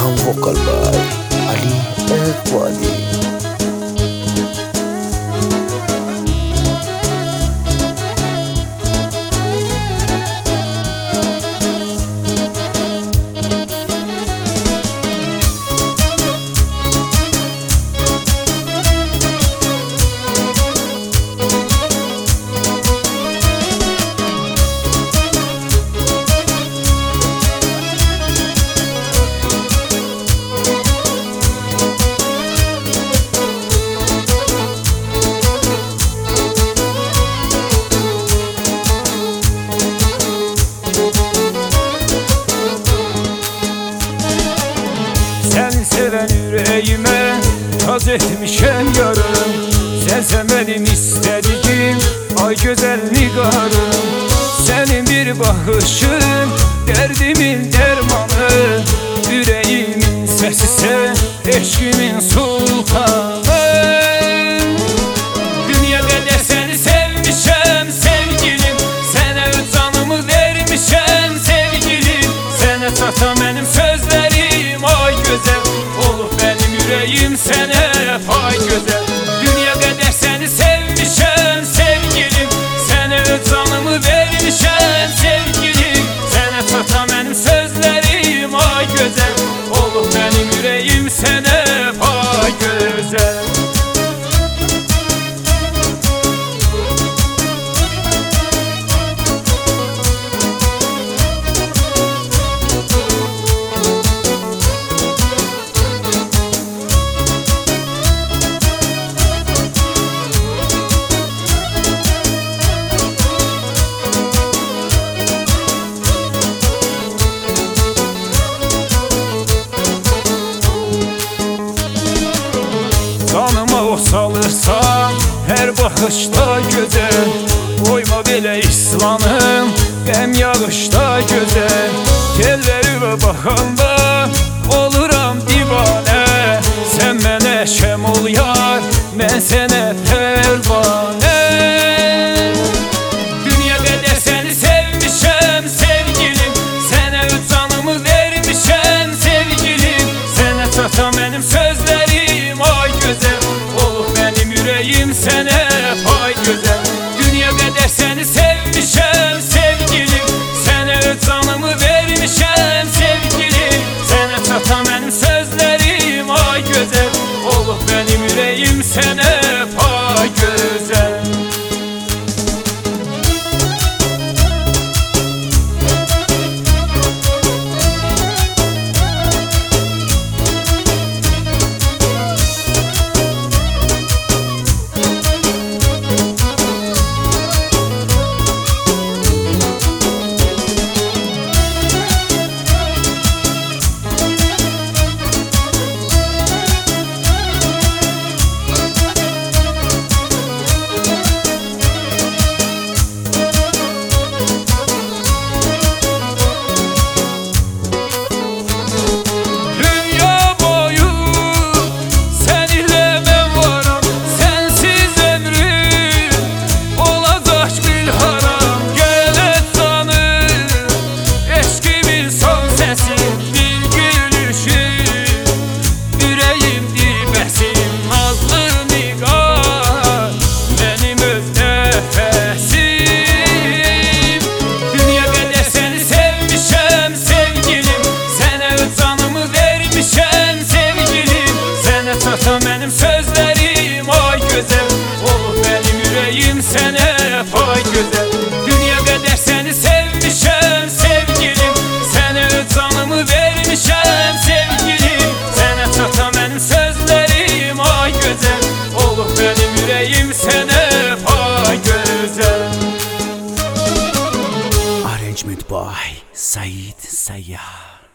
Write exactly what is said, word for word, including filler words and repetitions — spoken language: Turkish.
Ilham Vocal by Ali Iqbali. Seni seven yüreğime taz etmişem yarım. Sensen benim istediğim ay güzel nigarım. Senin bir bakışın derdimin dermanı, yüreğimin sesi sen eşkimin sultanı. Dünya kadar seni sevmişem sevgilim, sana öz canımı vermişem sevgilim. Sana çatan benim sözlerim ay güzel, olup benim yüreğim sene pay güzel. Dünya kadar seni sevmişem sevgilim, sana öz canımı vermişem sevgilim. Sana çatan benim sözlerim ay güzel, olup benim yüreğim sene pay güzel. Canıma o salırsan her bakışta güzel, koyma belə islanım qəm yağışda güzel. Tellerime bakanda oluram divane, sen mənə şəm ol yar, mən sənə pərvanə. Dünya qədər səni sevmişəm sevgilim, sənə öz canımı vermişəm sevgilim. Sənə çatan mənim sözlerim ay güzel, olup benim yüreğim sene pay güzel. Dünya kadar seni sevmişem sevgilim, sana öz canımı vermişem sevgilim. Sana çatan benim sözlerim ay güzel, olup benim yüreğim sene pay güzel. Benim sözlerim ay güzel, olup benim yüreğim sene pay güzel. Dünya kadar seni sevmişem sevgilim, sana öz canımı vermişem sevgilim. Sana çatan benim sözlerim ay güzel, olup benim yüreğim sene pay güzel. Arrangement by Said Sayyar.